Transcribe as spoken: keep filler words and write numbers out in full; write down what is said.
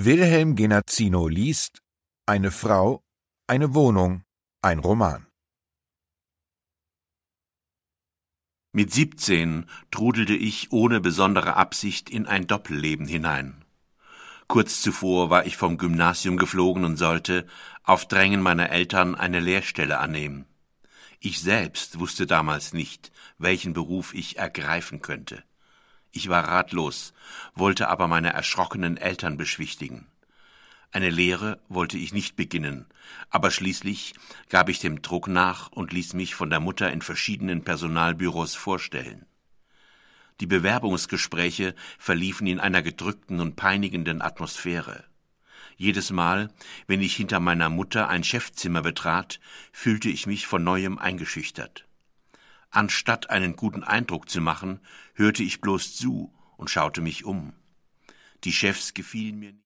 Wilhelm Genazzino liest Eine Frau, eine Wohnung, ein Roman. Mit siebzehn trudelte ich ohne besondere Absicht in ein Doppelleben hinein. Kurz zuvor war ich vom Gymnasium geflogen und sollte, auf Drängen meiner Eltern, eine Lehrstelle annehmen. Ich selbst wusste damals nicht, welchen Beruf ich ergreifen könnte. Ich war ratlos, wollte aber meine erschrockenen Eltern beschwichtigen. Eine Lehre wollte ich nicht beginnen, aber schließlich gab ich dem Druck nach und ließ mich von der Mutter in verschiedenen Personalbüros vorstellen. Die Bewerbungsgespräche verliefen in einer gedrückten und peinigenden Atmosphäre. Jedes Mal, wenn ich hinter meiner Mutter ein Chefzimmer betrat, fühlte ich mich von neuem eingeschüchtert. Anstatt einen guten Eindruck zu machen, hörte ich bloß zu und schaute mich um. Die Chefs gefielen mir nicht.